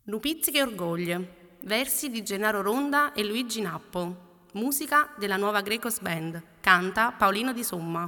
Lupizziche e orgoglio, versi di Gennaro Ronda e Luigi Nappo, musica della Nuova Grecos Band, canta Paolino Di Somma.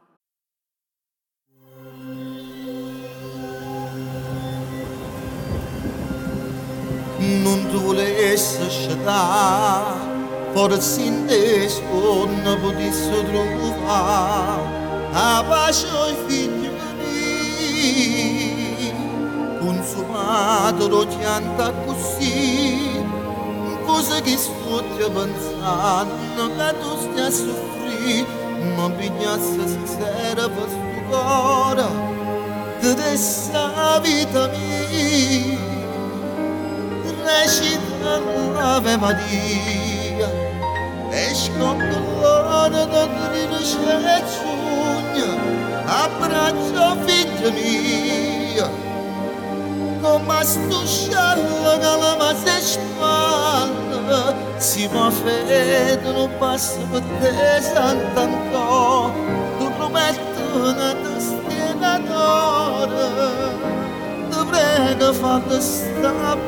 Non ti volesse scegliere, forse in te non potessi trovare la pace ai figli miei, consumato lo pianta così, cosa che sto pensando, che tu stai a soffrire, ma pigliasse sincera per sto cuore, ti dessa la vita mia. Recita l'Ave Maria e scoccolo da rinunciare giugno, abbraccio figlia mia, come stusciarla che la massa spalla, si può fare non passa per te sant'Antonio, tu prometti una destinatore, ti prego fate sta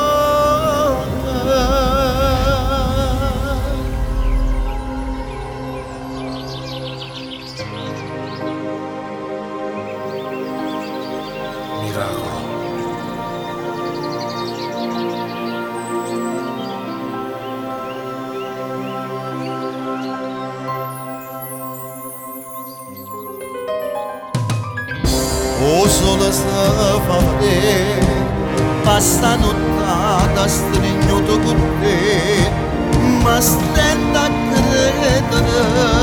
o sole se fa vedere, passa nottata stringiuto con te, ma stenta a credere,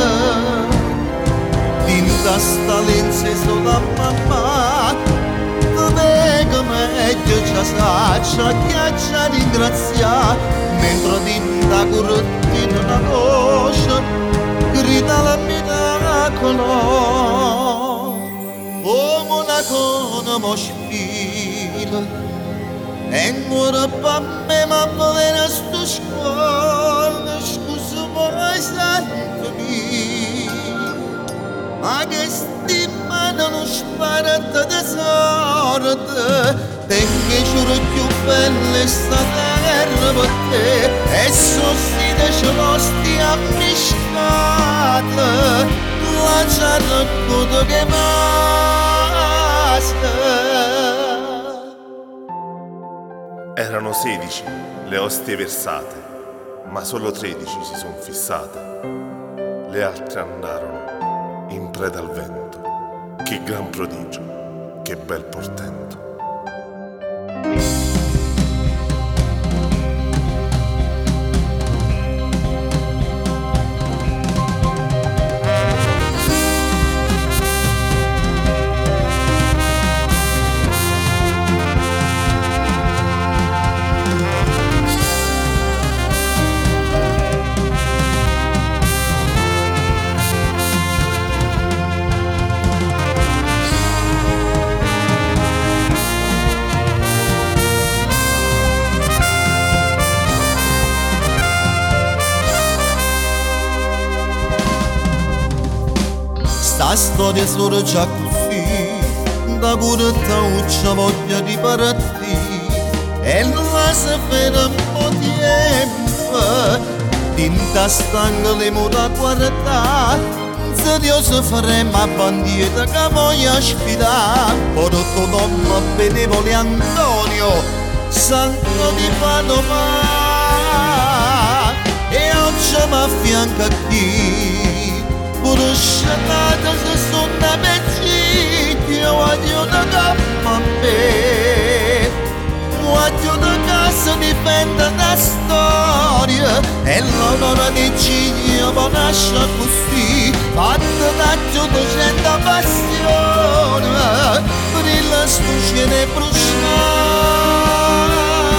tinta sta lenze solo a mamma, ti vengo meglio già saccia, chiaccia ringrazia, mentre tinta correttina la voce, grida la miracolo. O monaco non mi spila, e ora per me ma povera sto scuola, scusa mai santo mio, ma che stima non sparata da sorte, tengo giuro più bella sta terra per te, e sostiene ce lo stia miscata, la già racconto che Erano 16 le ostie versate, ma solo 13 si son fissate. Le altre andarono in preda al vento. Che gran prodigio, che bel portento. Sta storia solo già così, da curata uccia voglia di partire, e la si ferma un po' di tempo, tinta stanca le mura guardare, se Dio si ferma a bandiera che voglia sfidare, porto nonno benevole Antonio, santo di Padova, e oggi mi affianca chi, pure scelata se sono pecciti, voglio da capo a me, voglio da casa dipende da storia, e l'onore di Cigno può nascere così, fatta da 800 passione, brilla sfuggire bruciare.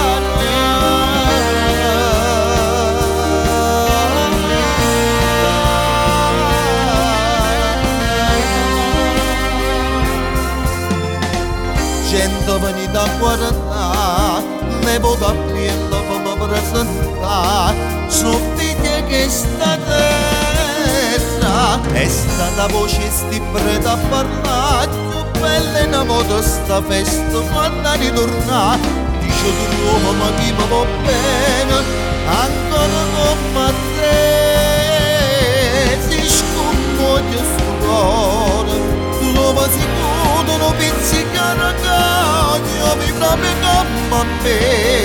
Gente venuta a guardare, ne può da piella come presentare, sono figlie che sta terra, è stata voce sti preta a parlare, più bella in modo sta festa quando ritorna, dice di Roma ma chi mi va bene ancora come te si scompoglia sto cuore Roma si chiudono pizzicare cagno mi proprio come me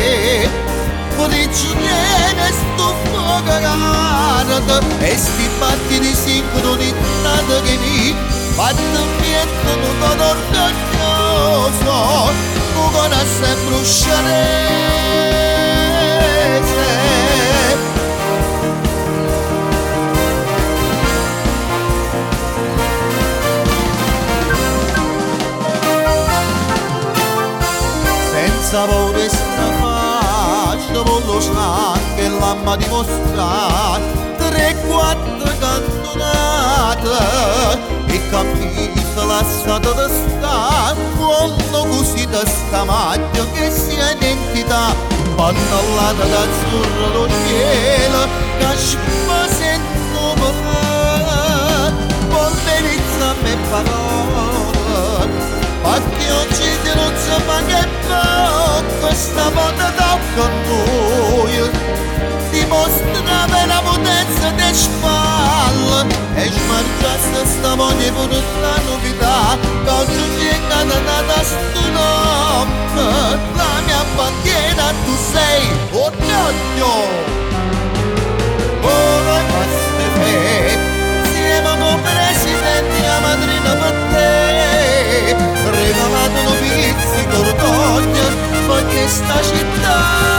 Dici viene sto fuoco cagato e sti battiti sincronizzati che mi fanno mettono con orgoglioso tu conosci bruciarese senza paura voglio anche l'amma dimostrare 3-4 cantonate e capisco lasciato da stare quando così da sta maglia che sia identità pannellata d'azzurro lo cielo che spa sento polverizza a me parole Patti oggi non si fa che fa questa volta tocca a noi dimostra la potenza delle spalle e smargiasse sta voglia pure la novità che oggi viene da sto nome la mia bandiera tu sei orgoglio ora basta fe siamo come presidenti la madrina per te regalato un pizzico d'orgoglio perché sta città